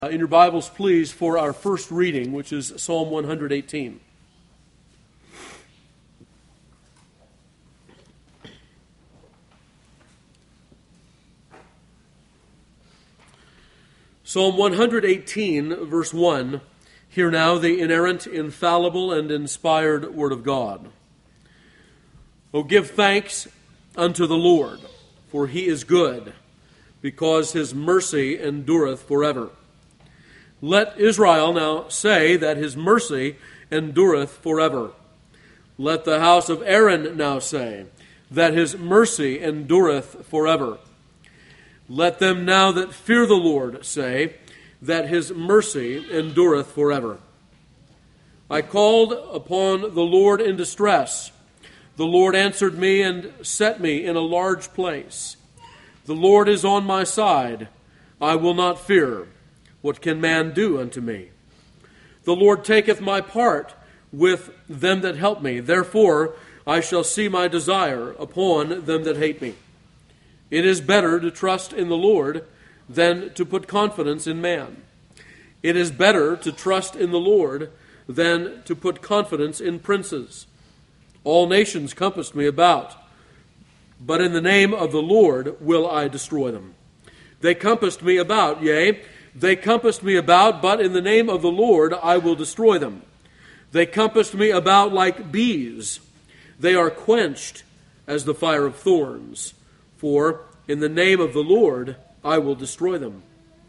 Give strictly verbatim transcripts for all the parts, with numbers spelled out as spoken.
Uh, in your Bibles, please, for our first reading, which is Psalm one hundred eighteen. Psalm one hundred eighteen, verse one. Hear now the inerrant, infallible, and inspired Word of God. O give thanks unto the Lord, for he is good, because his mercy endureth forever. Let Israel now say that his mercy endureth forever. Let the house of Aaron now say that his mercy endureth forever. Let them now that fear the Lord say that his mercy endureth forever. I called upon the Lord in distress. The Lord answered me and set me in a large place. The Lord is on my side. I will not fear. What can man do unto me? The Lord taketh my part with them that help me. Therefore I shall see my desire upon them that hate me. It is better to trust in the Lord than to put confidence in man. It is better to trust in the Lord than to put confidence in princes. All nations compassed me about, but in the name of the Lord will I destroy them. They compassed me about, yea, they compassed me about, but in the name of the Lord I will destroy them. They compassed me about like bees. They are quenched as the fire of thorns. For in the name of the Lord I will destroy them.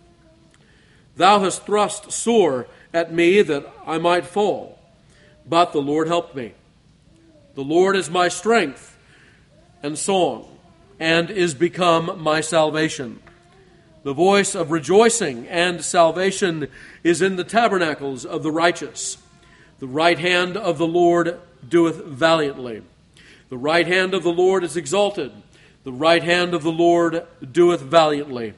Thou hast thrust sore at me that I might fall, but the Lord helped me. The Lord is my strength and song, and is become my salvation. The voice of rejoicing and salvation is in the tabernacles of the righteous. The right hand of the Lord doeth valiantly. The right hand of the Lord is exalted. The right hand of the Lord doeth valiantly.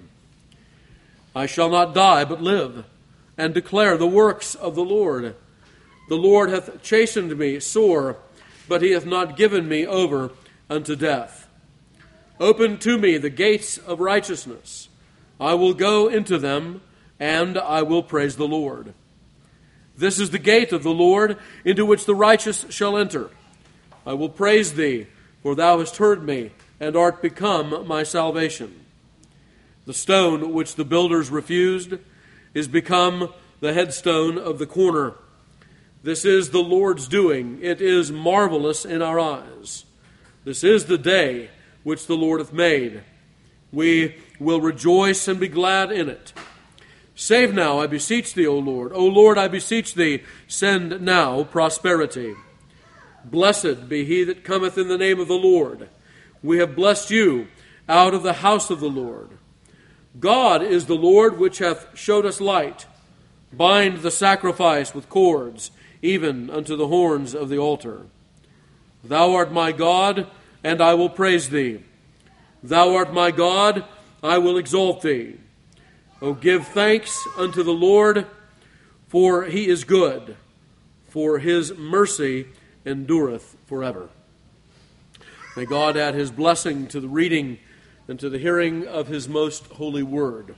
I shall not die, but live, and declare the works of the Lord. The Lord hath chastened me sore, but he hath not given me over unto death. Open to me the gates of righteousness. I will go into them, and I will praise the Lord. This is the gate of the Lord, into which the righteous shall enter. I will praise thee, for thou hast heard me, and art become my salvation. The stone which the builders refused is become the headstone of the corner. This is the Lord's doing. It is marvelous in our eyes. This is the day which the Lord hath made. We will rejoice and be glad in it. Save now, I beseech thee, O Lord. O Lord, I beseech thee, send now prosperity. Blessed be he that cometh in the name of the Lord. We have blessed you out of the house of the Lord. God is the Lord which hath showed us light. Bind the sacrifice with cords, even unto the horns of the altar. Thou art my God, and I will praise thee. Thou art my God, I will exalt thee. O give thanks unto the Lord, for he is good, for his mercy endureth forever. May God add his blessing to the reading and to the hearing of his most holy word.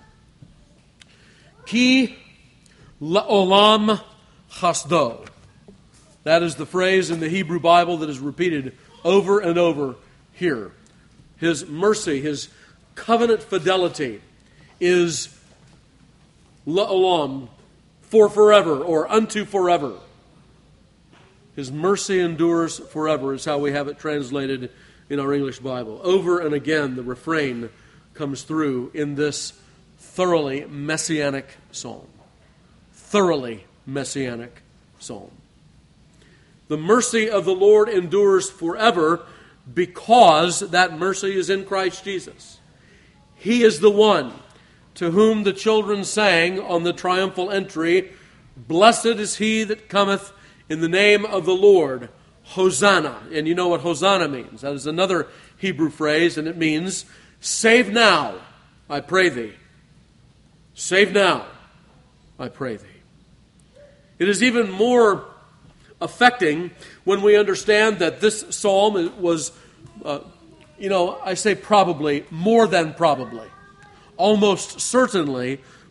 Ki la'olam chasdo. That is the phrase in the Hebrew Bible that is repeated over and over here. His mercy, his covenant fidelity is la'olam, for forever, or unto forever. His mercy endures forever is how we have it translated in our English Bible. Over and again, the refrain comes through in this thoroughly messianic psalm. Thoroughly messianic psalm. The mercy of the Lord endures forever because that mercy is in Christ Jesus. He is the one to whom the children sang on the triumphal entry, "Blessed is he that cometh in the name of the Lord, Hosanna." And you know what Hosanna means. That is another Hebrew phrase, and it means, save now, I pray thee. Save now, I pray thee. It is even more affecting when we understand that this psalm was, uh, you know, I say probably, more than probably, almost certainly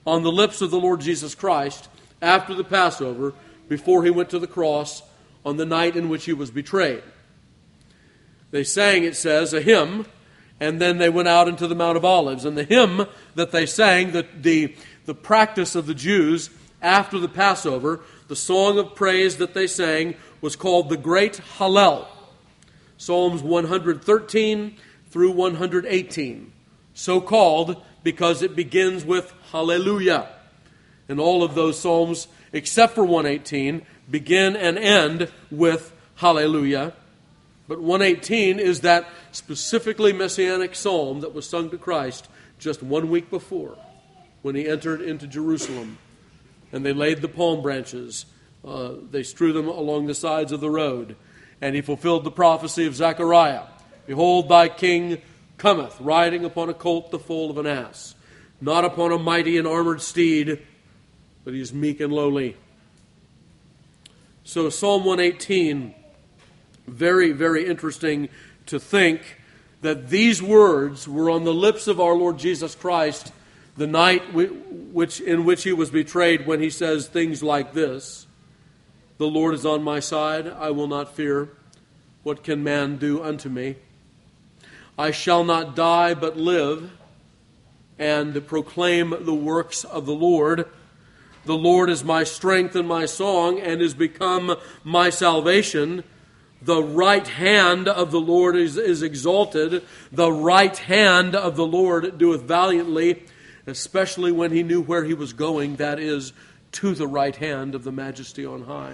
on the lips of the Lord Jesus Christ after the Passover, before he went to the cross on the night in which he was betrayed. They sang, it says, a hymn, and then they went out into the Mount of Olives. And the hymn that they sang, the, the, the practice of the Jews after the Passover, the song of praise that they sang was called the Great Hallel. Psalms one hundred thirteen through one hundred eighteen. So called because it begins with Hallelujah. And all of those psalms, except for one eighteen, begin and end with Hallelujah. But one eighteen is that specifically messianic psalm that was sung to Christ just one week before, when he entered into Jerusalem. And they laid the palm branches. Uh, they strew them along the sides of the road. And he fulfilled the prophecy of Zechariah. Behold, thy king cometh, riding upon a colt the foal of an ass. Not upon a mighty and armored steed, but he is meek and lowly. So Psalm one eighteen, very, very interesting to think that these words were on the lips of our Lord Jesus Christ the night which in which he was betrayed, when he says things like this: the Lord is on my side, I will not fear. What can man do unto me? I shall not die but live, and proclaim the works of the Lord. The Lord is my strength and my song, and is become my salvation. The right hand of the Lord is, is exalted. The right hand of the Lord doeth valiantly, especially when he knew where he was going, that is, to the right hand of the Majesty on high.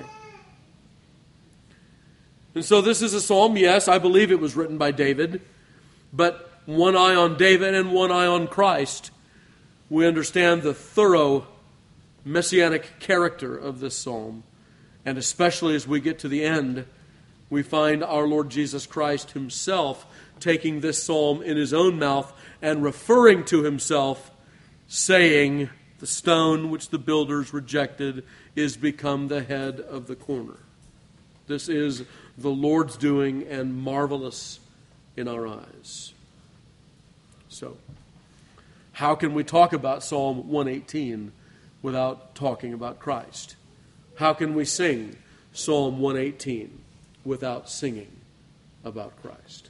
And so this is a psalm, yes, I believe it was written by David, but one eye on David and one eye on Christ. We understand the thorough messianic character of this psalm, and especially as we get to the end, we find our Lord Jesus Christ himself taking this psalm in his own mouth and referring to himself, saying, the stone which the builders rejected is become the head of the corner. This is the Lord's doing, and marvelous in our eyes. So, how can we talk about Psalm one eighteen without talking about Christ? How can we sing Psalm one eighteen without singing about Christ?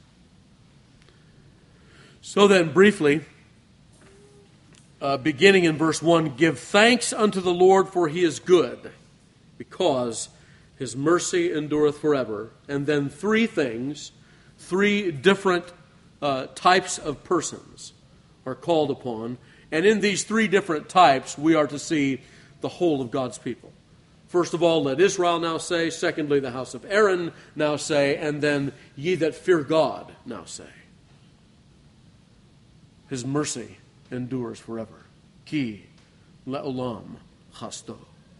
So then, briefly, uh, beginning in verse one, give thanks unto the Lord, for he is good, because his mercy endureth forever. And then three things, three different uh, types of persons are called upon. And in these three different types, we are to see the whole of God's people. First of all, let Israel now say. Secondly, the house of Aaron now say. And then, ye that fear God now say. His mercy endures forever. Ki le'olam chasto.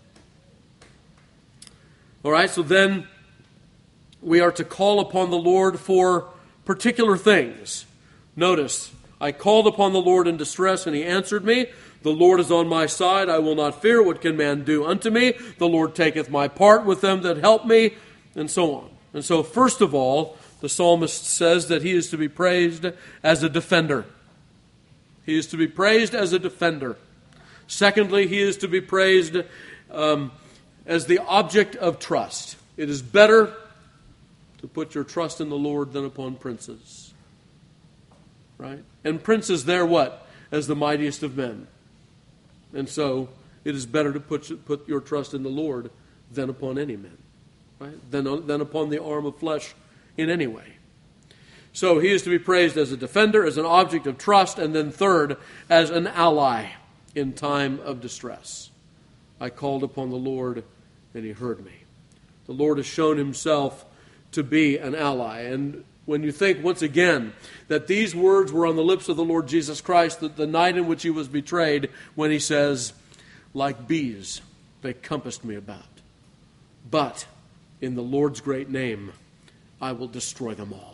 All right, so then we are to call upon the Lord for particular things. Notice, I called upon the Lord in distress, and he answered me. The Lord is on my side, I will not fear. What can man do unto me? The Lord taketh my part with them that help me, and so on. And so, first of all, the psalmist says that he is to be praised as a defender. He is to be praised as a defender. Secondly, he is to be praised um, as the object of trust. It is better to put your trust in the Lord than upon princes. Right? And princes there what? As the mightiest of men. And so it is better to put put your trust in the Lord than upon any man. Right? Than, than upon the arm of flesh in any way. So he is to be praised as a defender, as an object of trust, and then third, as an ally in time of distress. I called upon the Lord, and he heard me. The Lord has shown himself to be an ally. And when you think, once again, that these words were on the lips of the Lord Jesus Christ, that the night in which he was betrayed, when he says, like bees, they compassed me about. But in the Lord's great name, I will destroy them all.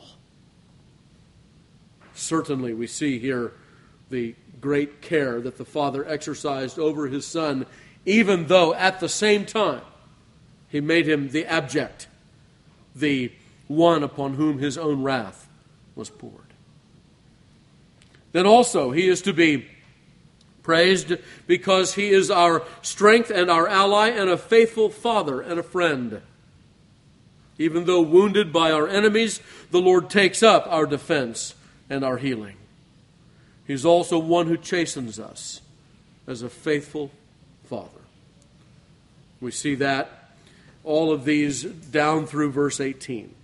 Certainly we see here the great care that the Father exercised over his Son, even though at the same time he made him the abject, the one upon whom his own wrath was poured. Then also he is to be Praised because he is our strength and our ally and a faithful father and a friend. Even though wounded by our enemies, the Lord takes up our defense and our healing. He's also one who chastens us as a faithful father. We see that, all of these down through verse eighteen.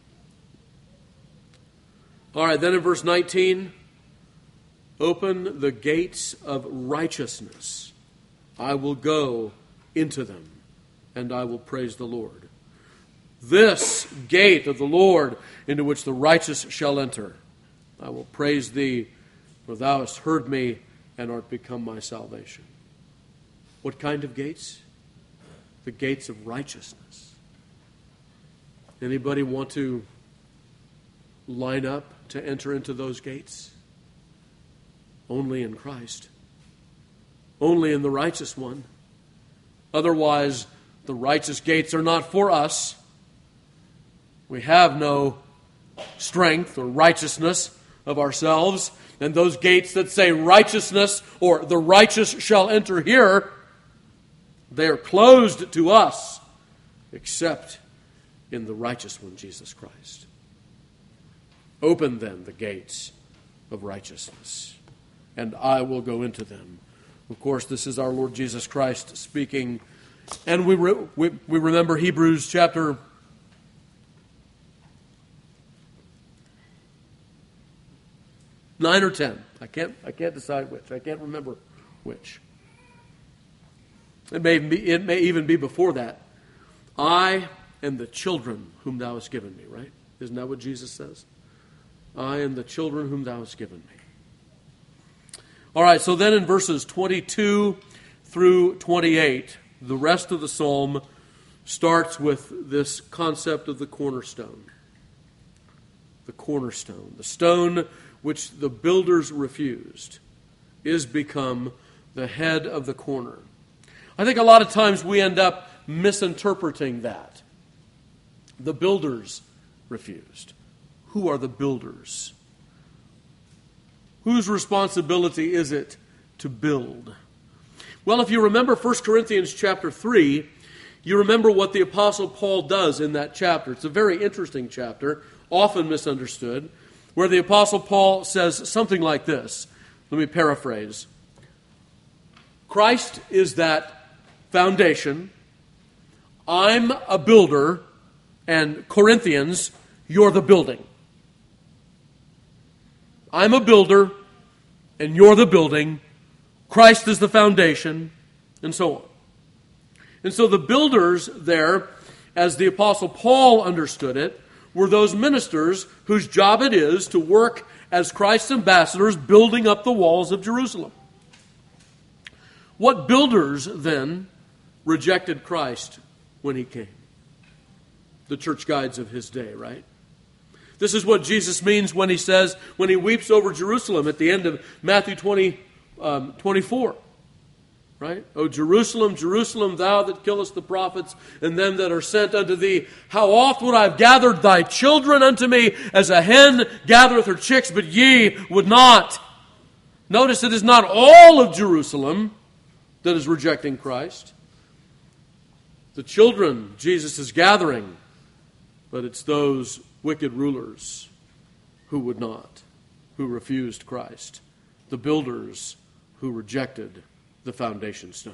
All right, then in verse nineteen, open the gates of righteousness. I will go into them, and I will praise the Lord. This gate of the Lord into which the righteous shall enter. I will praise thee, for thou hast heard me and art become my salvation. What kind of gates? The gates of righteousness. Anybody want to line up to enter into those gates? Only in Christ. Only in the righteous one. Otherwise, the righteous gates are not for us. We have no strength or righteousness of ourselves. And those gates that say righteousness or the righteous shall enter here, they are closed to us except in the righteous one, Jesus Christ. Open then the gates of righteousness, and I will go into them. Of course, this is our Lord Jesus Christ speaking. And we re- we, we remember Hebrews chapter nine or ten. I can't I can't decide which. I can't remember which. It may be, it may even be before that. I and the children whom thou hast given me, right? Isn't that what Jesus says? I and the children whom thou hast given me. All right, so then in verses twenty-two through twenty-eight, the rest of the psalm starts with this concept of the cornerstone. The cornerstone. The stone which the builders refused is become the head of the corner. I think a lot of times we end up misinterpreting that. The builders refused. Who are the builders? Whose responsibility is it to build? Well, if you remember First Corinthians chapter three, you remember what the Apostle Paul does in that chapter. It's a very interesting chapter, often misunderstood, where the Apostle Paul says something like this. Let me paraphrase. Christ is that foundation. I'm a builder, and Corinthians, you're the building. I'm a builder, and you're the building. Christ is the foundation, and so on. And so the builders there, as the Apostle Paul understood it, were those ministers whose job it is to work as Christ's ambassadors, building up the walls of Jerusalem. What builders, then, rejected Christ when he came? The church guides of his day, right? This is what Jesus means when he says, when he weeps over Jerusalem at the end of Matthew twenty, um, twenty-four. Right? O Jerusalem, Jerusalem, thou that killest the prophets and them that are sent unto thee, how oft would I have gathered thy children unto me as a hen gathereth her chicks, but ye would not. Notice it is not all of Jerusalem that is rejecting Christ. The children Jesus is gathering, but it's those wicked rulers who would not, who refused Christ. The builders who rejected the foundation stone.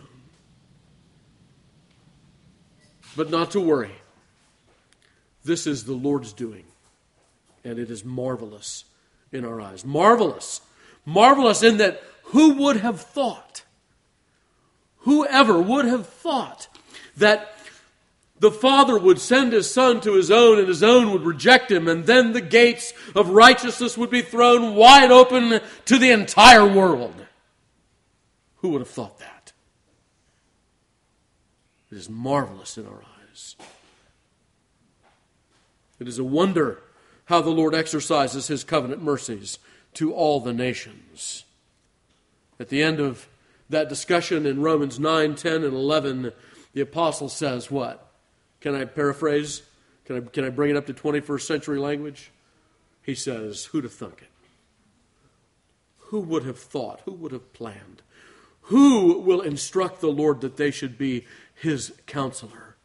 But not to worry. This is the Lord's doing, and it is marvelous in our eyes. Marvelous. Marvelous in that who would have thought, whoever would have thought that the Father would send his Son to his own, and his own would reject him, and then the gates of righteousness would be thrown wide open to the entire world. Who would have thought that? It is marvelous in our eyes. It is a wonder how the Lord exercises his covenant mercies to all the nations. At the end of that discussion in Romans nine, ten, and eleven, the apostle says what? Can I paraphrase? Can I, can I bring it up to twenty-first century language? He says, who'd have thunk it? Who would have thought? Who would have planned? Who will instruct the Lord that they should be his counselor?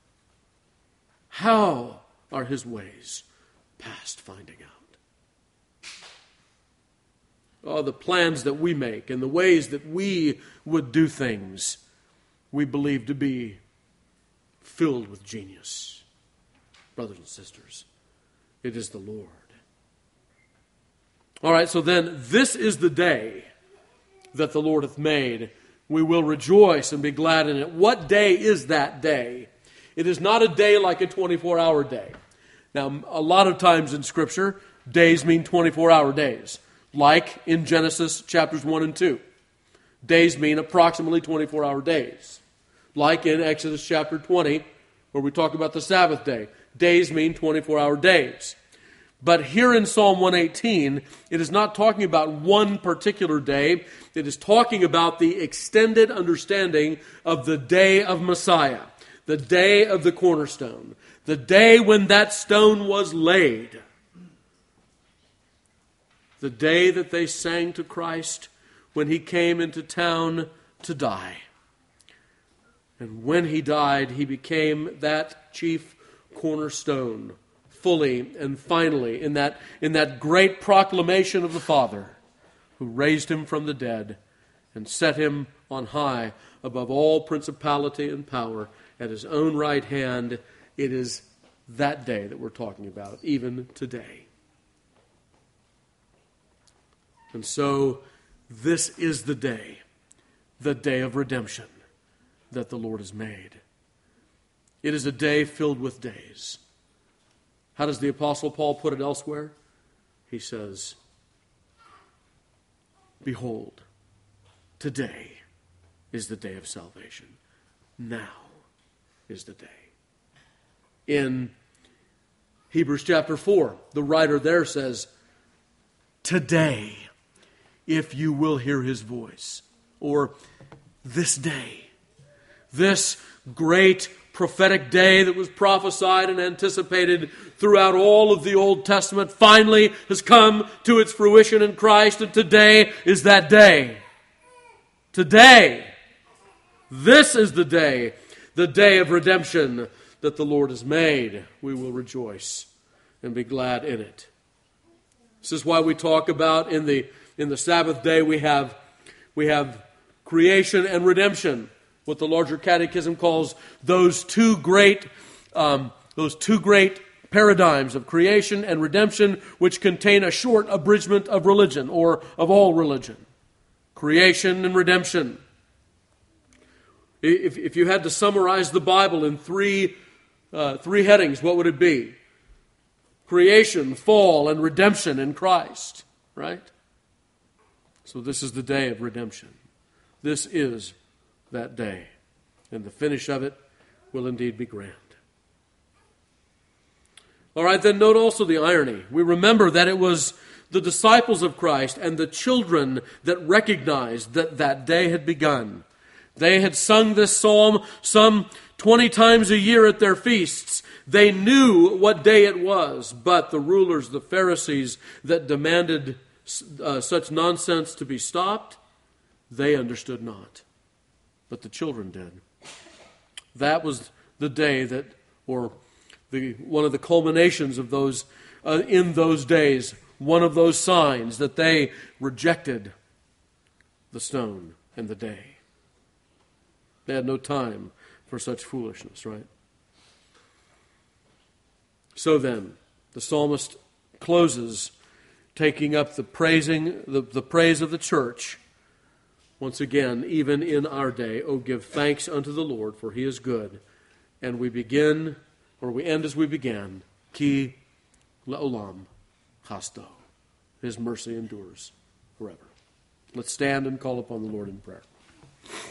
How are his ways past finding out? Oh, the plans that we make and the ways that we would do things, we believe to be filled with genius. Brothers and sisters, it is the Lord. All right, so then this is the day that the Lord hath made. We will rejoice and be glad in it. What day is that day? It is not a day like a twenty-four hour day. Now, a lot of times in Scripture, days mean twenty-four hour days. Like in Genesis chapters one and two. Days mean approximately twenty-four hour days. Like in Exodus chapter twenty, where we talk about the Sabbath day. Days mean twenty-four hour days. But here in Psalm one eighteen, it is not talking about one particular day. It is talking about the extended understanding of the day of Messiah, the day of the cornerstone, the day when that stone was laid, the day that they sang to Christ when he came into town to die. And when he died, he became that chief cornerstone, fully and finally, in that, in that great proclamation of the Father, who raised him from the dead and set him on high above all principality and power at his own right hand. It is that day that we're talking about, even today. And so, this is the day, the day of redemption that the Lord has made. It is a day filled with days. How does the Apostle Paul put it elsewhere? He says, behold, today is the day of salvation. Now is the day. In Hebrews chapter four, the writer there says, today, if you will hear his voice, or this day, this great prophetic day that was prophesied and anticipated throughout all of the Old Testament finally has come to its fruition in Christ, and today is that day. Today, this is the day, the day of redemption that the Lord has made. We will rejoice and be glad in it. This is why we talk about in the in the Sabbath day we have we have creation and redemption, what the larger catechism calls those two great um, those two great paradigms of creation and redemption, which contain a short abridgment of religion, or of all religion. Creation and redemption. If, if you had to summarize the Bible in three uh, three headings, what would it be? Creation, fall, and redemption in Christ. Right? So this is the day of redemption. This is that day. And the finish of it will indeed be grand. All right, then note also the irony. We remember that it was the disciples of Christ and the children that recognized that that day had begun. They had sung this psalm some twenty times a year at their feasts. They knew what day it was, but the rulers, the Pharisees, that demanded uh, such nonsense to be stopped, they understood not. But the children did. That was the day that, or the one of the culminations of those, uh, in those days, one of those signs that they rejected the stone and the day. They had no time for such foolishness, right? So then, the psalmist closes taking up the praising, the, the praise of the church. Once again, even in our day, oh, give thanks unto the Lord, for he is good. And we begin, or we end as we began, Ki le'olam chasto. His mercy endures forever. Let's stand and call upon the Lord in prayer.